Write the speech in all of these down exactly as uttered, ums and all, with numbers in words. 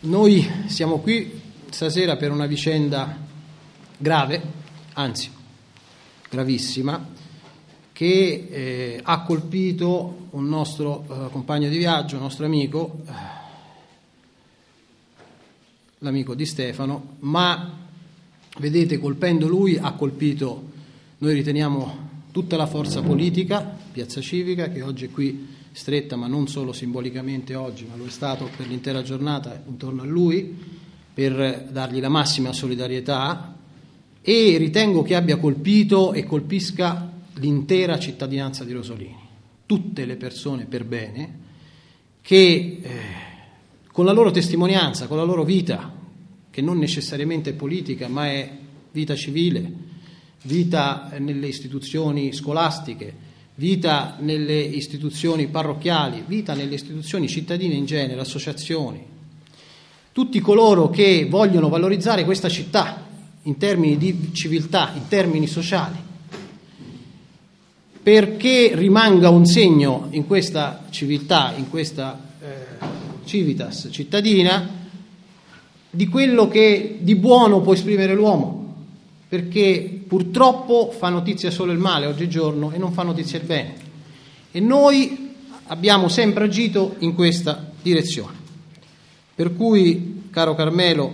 Noi siamo qui stasera per una vicenda grave, anzi gravissima, che eh, ha colpito un nostro eh, compagno di viaggio, un nostro amico, eh, l'amico di Stefano, ma vedete, colpendo lui ha colpito, noi riteniamo, tutta la forza politica, Piazza Civica, che oggi è qui stretta, ma non solo simbolicamente oggi, ma lo è stato per l'intera giornata intorno a lui, per dargli la massima solidarietà, e ritengo che abbia colpito e colpisca l'intera cittadinanza di Rosolini, tutte le persone per bene che eh, con la loro testimonianza, con la loro vita, che non necessariamente è politica, ma è vita civile, vita nelle istituzioni scolastiche, vita nelle istituzioni parrocchiali, vita nelle istituzioni cittadine in genere, associazioni, tutti coloro che vogliono valorizzare questa città in termini di civiltà, in termini sociali, perché rimanga un segno in questa civiltà, in questa eh, civitas cittadina, di quello che di buono può esprimere l'uomo, perché purtroppo fa notizia solo il male oggigiorno e non fa notizia il bene, e noi abbiamo sempre agito in questa direzione. Per cui, caro Carmelo,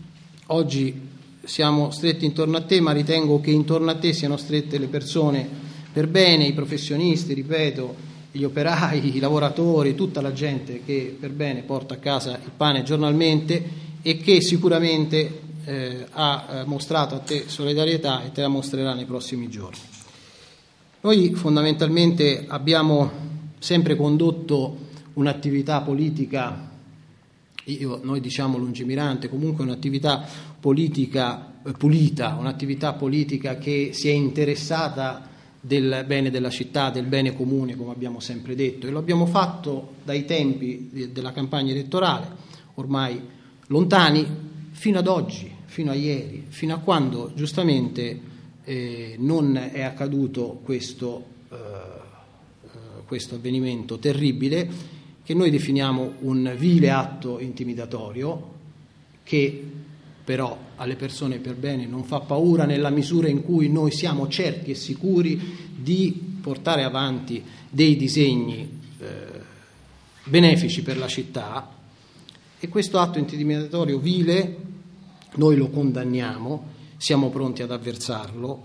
oggi siamo stretti intorno a te, ma ritengo che intorno a te siano strette le persone per bene, i professionisti, ripeto, gli operai, i lavoratori, tutta la gente che per bene porta a casa il pane giornalmente e che sicuramente eh, ha eh, mostrato a te solidarietà e te la mostrerà nei prossimi giorni. Noi fondamentalmente abbiamo sempre condotto un'attività politica, io, noi diciamo lungimirante, comunque un'attività politica eh, pulita, un'attività politica che si è interessata del bene della città, del bene comune, come abbiamo sempre detto, e lo abbiamo fatto dai tempi de- della campagna elettorale, ormai lontani, fino ad oggi, fino a ieri, fino a quando giustamente eh, non è accaduto questo, eh, questo avvenimento terribile che noi definiamo un vile atto intimidatorio, che però alle persone per bene non fa paura nella misura in cui noi siamo certi e sicuri di portare avanti dei disegni eh, benefici per la città. E questo atto intimidatorio vile noi lo condanniamo, siamo pronti ad avversarlo,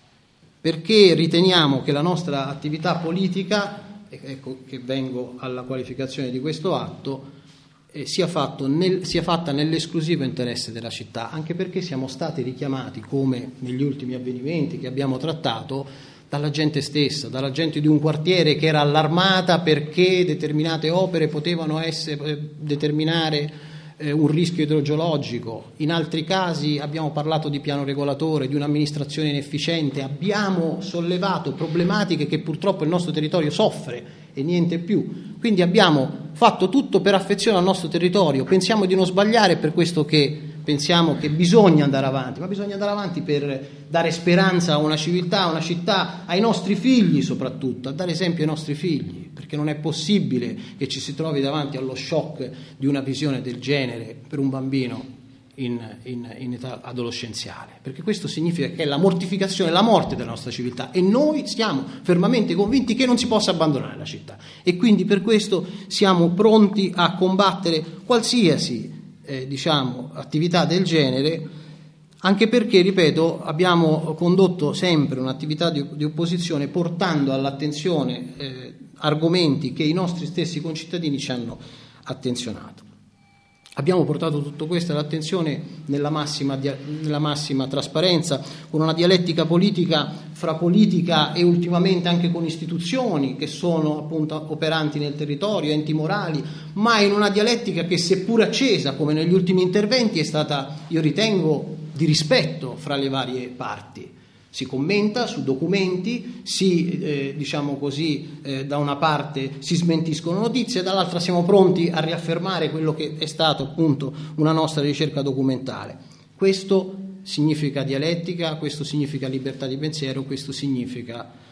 perché riteniamo che la nostra attività politica, ecco che vengo alla qualificazione di questo atto, eh, sia, fatto nel, sia fatta nell'esclusivo interesse della città, anche perché siamo stati richiamati, come negli ultimi avvenimenti che abbiamo trattato, dalla gente stessa, dalla gente di un quartiere che era allarmata perché determinate opere potevano essere, determinare eh, un rischio idrogeologico. In altri casi abbiamo parlato di piano regolatore, di un'amministrazione inefficiente, abbiamo sollevato problematiche che purtroppo il nostro territorio soffre e niente più. Quindi abbiamo fatto tutto per affezione al nostro territorio, pensiamo di non sbagliare, per questo che pensiamo che bisogna andare avanti, ma bisogna andare avanti per dare speranza a una civiltà, a una città, ai nostri figli soprattutto, a dare esempio ai nostri figli, perché non è possibile che ci si trovi davanti allo shock di una visione del genere per un bambino in, in, in età adolescenziale, perché questo significa che è la mortificazione, la morte della nostra civiltà, e noi siamo fermamente convinti che non si possa abbandonare la città, e quindi per questo siamo pronti a combattere qualsiasi Eh, diciamo, attività del genere, anche perché, ripeto, abbiamo condotto sempre un'attività di, di opposizione portando all'attenzione eh, argomenti che i nostri stessi concittadini ci hanno attenzionato. Abbiamo portato tutto questo all'attenzione nella massima, nella massima trasparenza, con una dialettica politica fra politica e ultimamente anche con istituzioni che sono appunto operanti nel territorio, enti morali, ma in una dialettica che, seppur accesa come negli ultimi interventi, è stata, io ritengo, di rispetto fra le varie parti. Si commenta su documenti, si, eh, diciamo così, eh, da una parte si smentiscono notizie, dall'altra siamo pronti a riaffermare quello che è stato appunto una nostra ricerca documentale. Questo significa dialettica, questo significa libertà di pensiero, questo significa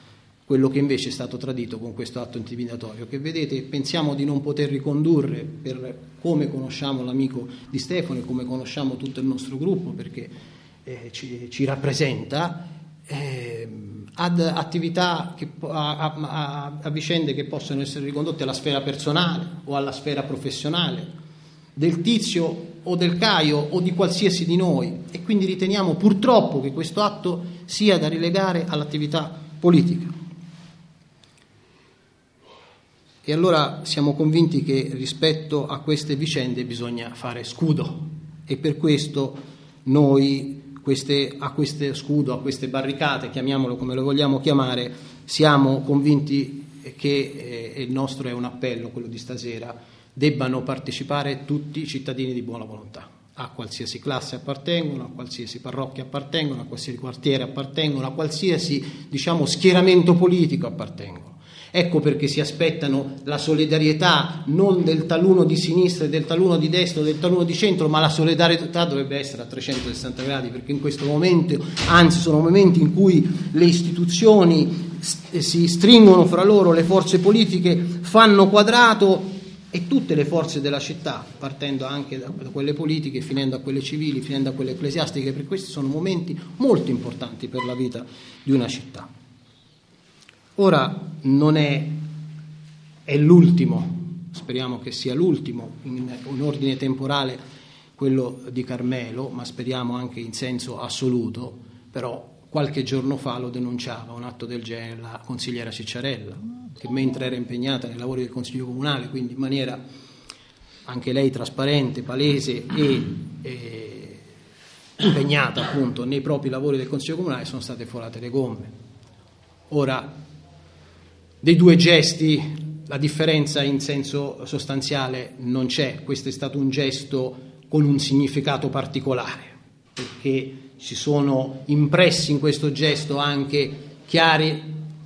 quello che invece è stato tradito con questo atto intimidatorio, che vedete pensiamo di non poter ricondurre per come conosciamo l'amico Di Stefano e come conosciamo tutto il nostro gruppo, perché eh, ci, ci rappresenta, eh, ad attività, che, a, a, a vicende che possono essere ricondotte alla sfera personale o alla sfera professionale del Tizio o del Caio o di qualsiasi di noi, e quindi riteniamo purtroppo che questo atto sia da rilegare all'attività politica. E allora siamo convinti che rispetto a queste vicende bisogna fare scudo, e per questo noi queste, a questo scudo, a queste barricate, chiamiamolo come lo vogliamo chiamare, siamo convinti che eh, il nostro è un appello, quello di stasera, debbano partecipare tutti i cittadini di buona volontà, a qualsiasi classe appartengono, a qualsiasi parrocchia appartengono, a qualsiasi quartiere appartengono, a qualsiasi, diciamo, schieramento politico appartengono. Ecco perché si aspettano la solidarietà non del taluno di sinistra e del taluno di destra o del taluno di centro, ma la solidarietà dovrebbe essere a trecentosessanta gradi, perché in questo momento, anzi sono momenti in cui le istituzioni si stringono fra loro, le forze politiche fanno quadrato, e tutte le forze della città, partendo anche da quelle politiche, finendo a quelle civili, finendo a quelle ecclesiastiche, perché questi sono momenti molto importanti per la vita di una città. Ora non è, è l'ultimo, speriamo che sia l'ultimo in un ordine temporale quello di Carmelo, ma speriamo anche in senso assoluto, però qualche giorno fa lo denunciava un atto del genere la consigliera Cicciarella, che mentre era impegnata nei lavori del Consiglio Comunale, quindi in maniera anche lei trasparente, palese e eh, impegnata appunto nei propri lavori del Consiglio Comunale, sono state folate le gomme. Ora, dei due gesti la differenza in senso sostanziale non c'è, questo è stato un gesto con un significato particolare, perché ci sono impressi in questo gesto anche chiari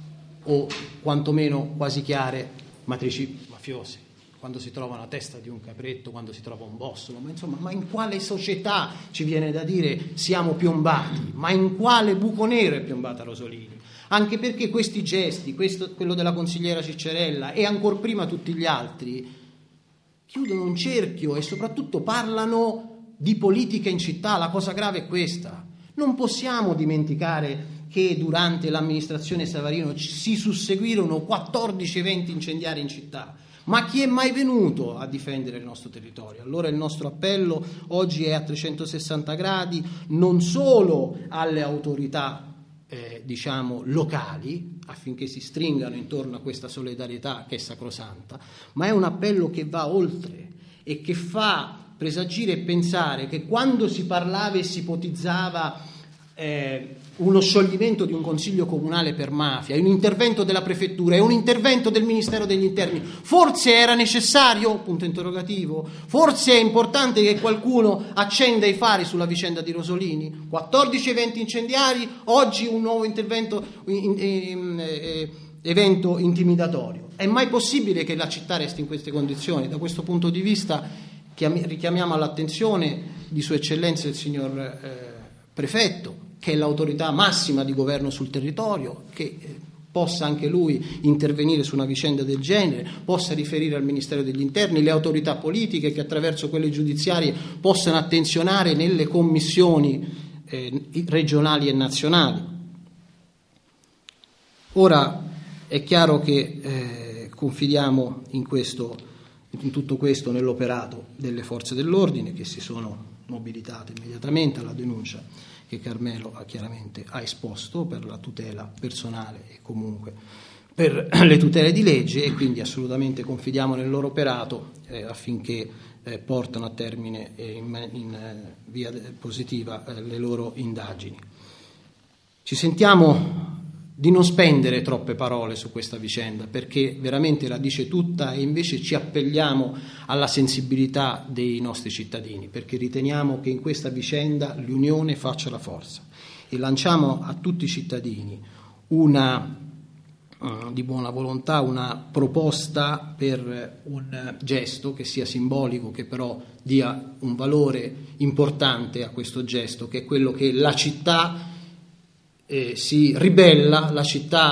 o quantomeno quasi chiare matrici mafiose, quando si trova una testa di un capretto, quando si trova un bossolo, ma insomma, ma in quale società, ci viene da dire, siamo piombati? Ma in quale buco nero è piombata Rosolini? Anche perché questi gesti, questo, quello della consigliera Cicciarella e ancor prima tutti gli altri, chiudono un cerchio e soprattutto parlano di politica in città. La cosa grave è questa. Non possiamo dimenticare che durante l'amministrazione Savarino si susseguirono quattordici eventi incendiari in città. Ma chi è mai venuto a difendere il nostro territorio? Allora il nostro appello oggi è a trecentosessanta gradi, non solo alle autorità Eh, diciamo locali, affinché si stringano intorno a questa solidarietà che è sacrosanta, ma è un appello che va oltre e che fa presagire e pensare che quando si parlava e si ipotizzava eh, uno scioglimento di un consiglio comunale per mafia, un intervento della prefettura e un intervento del Ministero degli Interni, forse era necessario? Punto interrogativo. Forse è importante che qualcuno accenda i fari sulla vicenda di Rosolini? quattordici eventi incendiari, oggi un nuovo intervento, in, in, in, evento intimidatorio. È mai possibile che la città resti in queste condizioni? Da questo punto di vista richiamiamo all'attenzione di Sua Eccellenza il signor eh, Prefetto, che è l'autorità massima di governo sul territorio, che eh, possa anche lui intervenire su una vicenda del genere, possa riferire al Ministero degli Interni, le autorità politiche che attraverso quelle giudiziarie possano attenzionare nelle commissioni eh, regionali e nazionali. Ora è chiaro che eh, confidiamo in, questo, in tutto questo nell'operato delle forze dell'ordine, che si sono mobilitate immediatamente alla denuncia che Carmelo ha chiaramente ha esposto per la tutela personale e comunque per le tutele di legge, e quindi assolutamente confidiamo nel loro operato eh, affinché eh, portano a termine eh, in, in eh, via positiva eh, le loro indagini. Ci sentiamo di non spendere troppe parole su questa vicenda, perché veramente la dice tutta, e invece ci appelliamo alla sensibilità dei nostri cittadini, perché riteniamo che in questa vicenda l'unione faccia la forza, e lanciamo a tutti i cittadini una uh, di buona volontà, una proposta per un gesto che sia simbolico, che però dia un valore importante a questo gesto, che è quello che la città Eh, si ribella, la città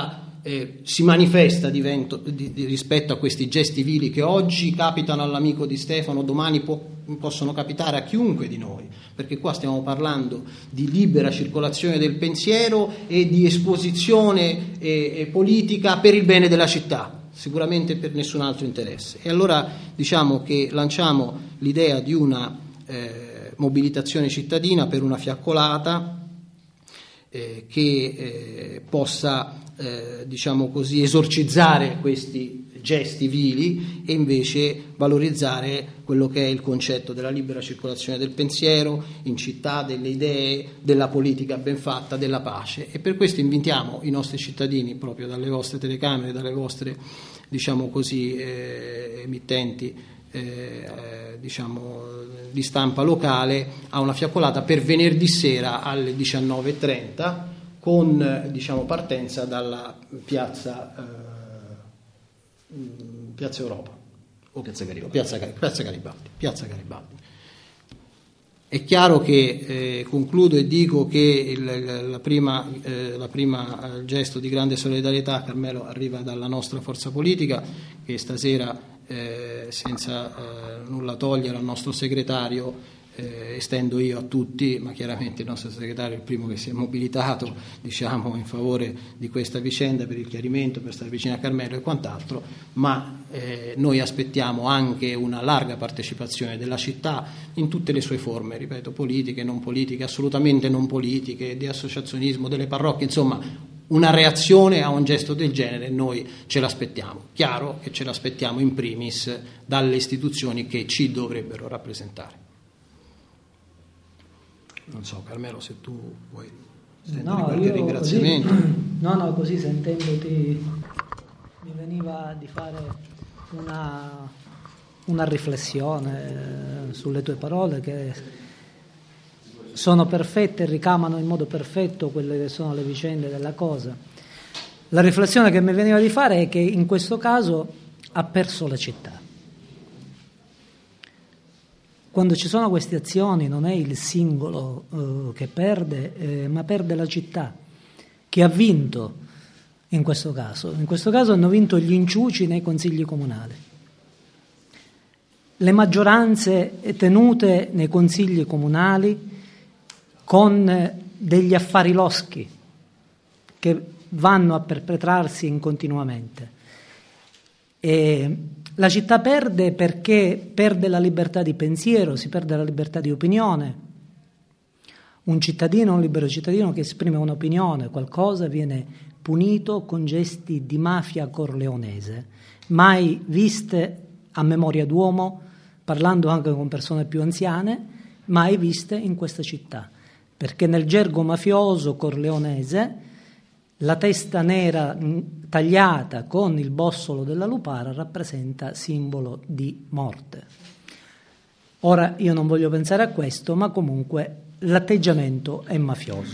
eh, si manifesta di vento, di, di, rispetto a questi gesti vili che oggi capitano all'amico Di Stefano, domani può, possono capitare a chiunque di noi, perché qua stiamo parlando di libera circolazione del pensiero e di esposizione eh, eh, politica per il bene della città, sicuramente per nessun altro interesse. E allora diciamo che lanciamo l'idea di una eh, mobilitazione cittadina per una fiaccolata eh, che eh, possa eh, diciamo così esorcizzare questi gesti vili e invece valorizzare quello che è il concetto della libera circolazione del pensiero in città, delle idee, della politica ben fatta, della pace. E per questo invitiamo i nostri cittadini, proprio dalle vostre telecamere, dalle vostre diciamo così eh, emittenti eh, diciamo di stampa locale, a una fiaccolata per venerdì sera alle diciannove e trenta con diciamo partenza dalla piazza eh, Piazza Europa o Piazza Garibaldi. Piazza, Piazza Garibaldi, Piazza Garibaldi. È chiaro che eh, concludo e dico che il, la prima, eh, la prima il gesto di grande solidarietà, Carmelo, arriva dalla nostra forza politica che stasera, eh, senza eh, nulla togliere al nostro segretario, eh, estendo io a tutti, ma chiaramente il nostro segretario è il primo che si è mobilitato diciamo in favore di questa vicenda, per il chiarimento, per stare vicino a Carmelo e quant'altro, ma eh, noi aspettiamo anche una larga partecipazione della città in tutte le sue forme, ripeto, politiche, non politiche, assolutamente non politiche, di associazionismo, delle parrocchie, insomma una reazione a un gesto del genere noi ce l'aspettiamo. Chiaro che ce l'aspettiamo in primis dalle istituzioni che ci dovrebbero rappresentare. Non so, Carmelo, se tu vuoi stendere no, qualche ringraziamento. Così, no, no, così sentendoti mi veniva di fare una, una riflessione sulle tue parole che sono perfette e ricamano in modo perfetto quelle che sono le vicende della cosa. La riflessione che mi veniva di fare è che in questo caso ha perso la città. Quando ci sono queste azioni non è il singolo eh, che perde, eh, ma perde la città, che ha vinto in questo caso. In questo caso hanno vinto gli inciuci nei consigli comunali. Le maggioranze tenute nei consigli comunali con degli affari loschi che vanno a perpetrarsi in continuamente. E la città perde perché perde la libertà di pensiero, si perde la libertà di opinione. Un cittadino, un libero cittadino che esprime un'opinione, qualcosa, viene punito con gesti di mafia corleonese, mai viste a memoria d'uomo, parlando anche con persone più anziane, mai viste in questa città. Perché nel gergo mafioso corleonese la testa nera tagliata con il bossolo della lupara rappresenta simbolo di morte. Ora io non voglio pensare a questo, ma comunque l'atteggiamento è mafioso.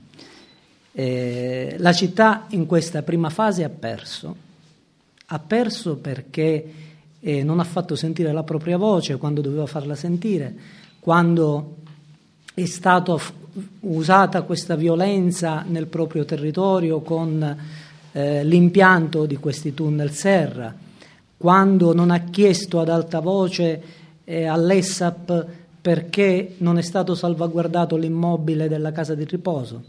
Eh, la città in questa prima fase ha perso, ha perso perché eh, non ha fatto sentire la propria voce quando doveva farla sentire, quando è stata f- usata questa violenza nel proprio territorio con eh, l'impianto di questi tunnel serra, quando non ha chiesto ad alta voce eh, all'E S A P perché non è stato salvaguardato l'immobile della casa di riposo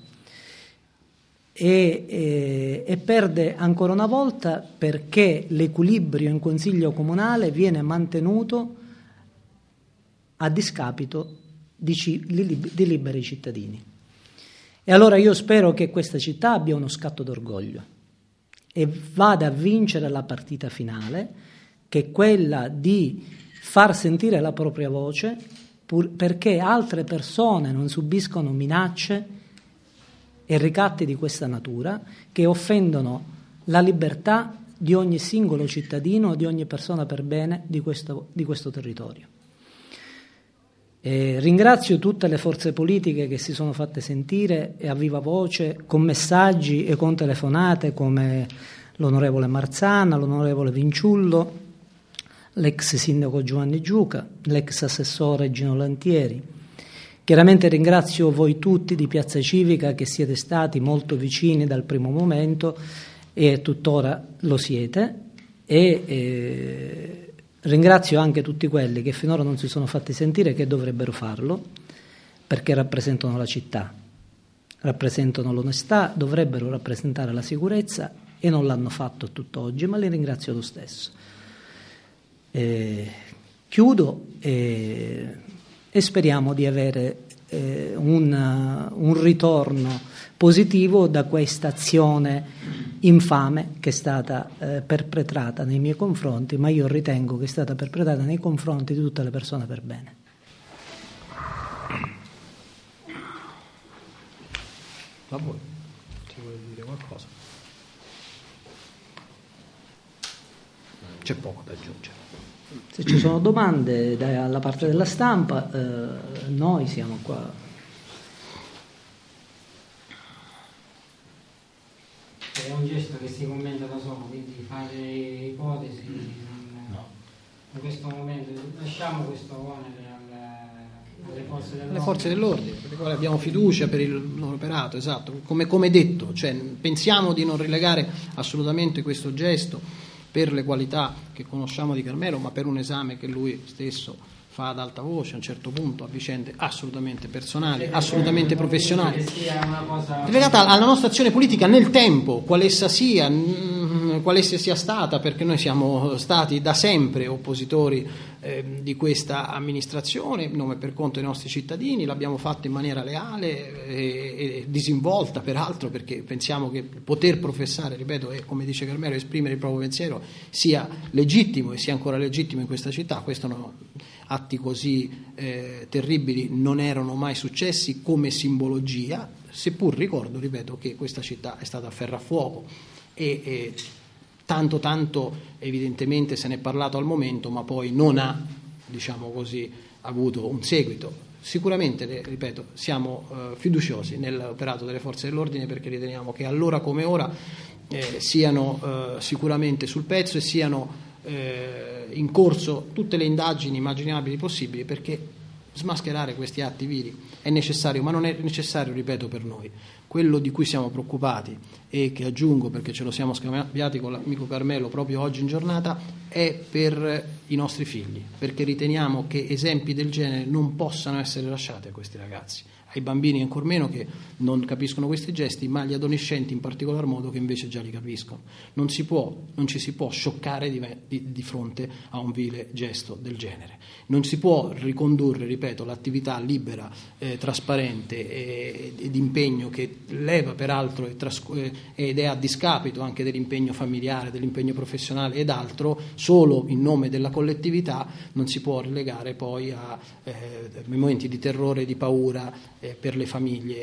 e, e, e perde ancora una volta perché l'equilibrio in consiglio comunale viene mantenuto a discapito di, di liberi cittadini. E allora io spero che questa città abbia uno scatto d'orgoglio e vada a vincere la partita finale, che è quella di far sentire la propria voce pur perché altre persone non subiscono minacce e ricatti di questa natura che offendono la libertà di ogni singolo cittadino, di ogni persona per bene di questo, di questo territorio. E ringrazio tutte le forze politiche che si sono fatte sentire e a viva voce con messaggi e con telefonate, come l'onorevole Marzana, l'onorevole Vinciullo, l'ex sindaco Giovanni Giuca, l'ex assessore Gino Lantieri. Chiaramente ringrazio voi tutti di Piazza Civica che siete stati molto vicini dal primo momento e tuttora lo siete, e eh, ringrazio anche tutti quelli che finora non si sono fatti sentire, che dovrebbero farlo, perché rappresentano la città, rappresentano l'onestà, dovrebbero rappresentare la sicurezza e non l'hanno fatto a tutt'oggi, ma li ringrazio lo stesso. Eh, chiudo e, e speriamo di avere eh, un, un ritorno positivo da questa azione infame che è stata eh, perpetrata nei miei confronti, ma io ritengo che è stata perpetrata nei confronti di tutte le persone per bene. Ma voi ti vuole dire qualcosa? C'è poco da aggiungere. Se ci sono domande dalla parte della stampa, eh, noi siamo qua. È un gesto che si commenta da solo, quindi fare ipotesi non, no. In questo momento lasciamo questo onere alle, alle forze dell'ordine. Le forze dell'ordine, per le quali abbiamo fiducia per il loro operato, esatto, come, come detto, cioè, pensiamo di non relegare assolutamente questo gesto per le qualità che conosciamo di Carmelo, ma per un esame che lui stesso fa ad alta voce a un certo punto a vicende assolutamente personali, assolutamente professionali, legata alla nostra azione politica nel tempo, quale essa sia, quale essa sia stata, perché noi siamo stati da sempre oppositori eh, di questa amministrazione, nome per conto dei nostri cittadini, l'abbiamo fatto in maniera leale e, e disinvolta peraltro, perché pensiamo che poter professare, ripeto, e come dice Carmelo, esprimere il proprio pensiero sia legittimo e sia ancora legittimo in questa città. Questo no, atti così eh, terribili non erano mai successi come simbologia, seppur ricordo, ripeto, che questa città è stata a ferro a fuoco e, e tanto tanto evidentemente se ne è parlato al momento, ma poi non ha, diciamo così, avuto un seguito. Sicuramente, ripeto, siamo eh, fiduciosi nell'operato delle forze dell'ordine, perché riteniamo che allora come ora eh, siano eh, sicuramente sul pezzo e siano eh, in corso tutte le indagini immaginabili possibili, perché smascherare questi atti vili è necessario, ma non è necessario, ripeto, per noi. Quello di cui siamo preoccupati, e che aggiungo perché ce lo siamo scambiati con l'amico Carmelo proprio oggi in giornata, è per i nostri figli, perché riteniamo che esempi del genere non possano essere lasciati a questi ragazzi, ai bambini ancor meno, che non capiscono questi gesti, ma agli adolescenti in particolar modo, che invece già li capiscono. Non si può, non ci si può scioccare di, di, di fronte a un vile gesto del genere. Non si può ricondurre, ripeto, l'attività libera, eh, trasparente e, e di impegno, che leva peraltro e tras- ed è a discapito anche dell'impegno familiare, dell'impegno professionale ed altro, solo in nome della collettività, non si può relegare poi a eh, momenti di terrore e di paura eh, per le famiglie.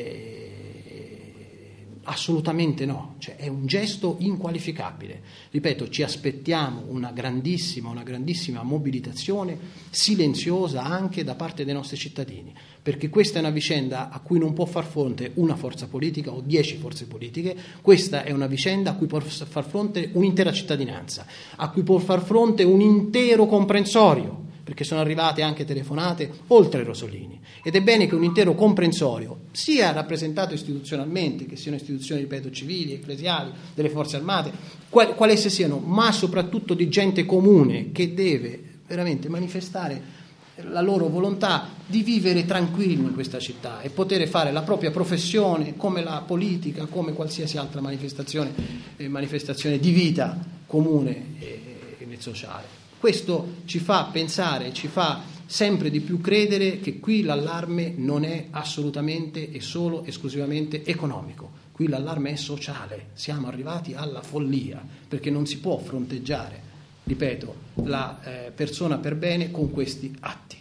Eh, assolutamente no, cioè, è un gesto inqualificabile. Ripeto, ci aspettiamo una grandissima, una grandissima mobilitazione silenziosa anche da parte dei nostri cittadini, perché questa è una vicenda a cui non può far fronte una forza politica o dieci forze politiche. Questa è una vicenda a cui può far fronte un'intera cittadinanza, a cui può far fronte un intero comprensorio, perché sono arrivate anche telefonate oltre Rosolini, ed è bene che un intero comprensorio sia rappresentato istituzionalmente, che siano istituzioni, ripeto, civili, ecclesiali, delle forze armate, quali, quali esse siano, ma soprattutto di gente comune che deve veramente manifestare la loro volontà di vivere tranquilli in questa città e poter fare la propria professione, come la politica, come qualsiasi altra manifestazione, eh, manifestazione di vita comune e, e sociale. Questo ci fa pensare, ci fa sempre di più credere che qui l'allarme non è assolutamente e solo esclusivamente economico, qui l'allarme è sociale. Siamo arrivati alla follia, perché non si può fronteggiare, ripeto, la eh, persona per bene con questi atti.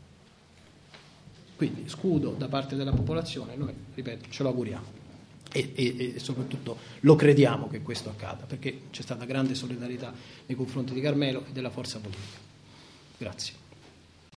Quindi scudo da parte della popolazione, noi, ripeto, ce lo auguriamo. E, e, e soprattutto lo crediamo che questo accada, perché c'è stata grande solidarietà nei confronti di Carmelo e della forza politica. Grazie.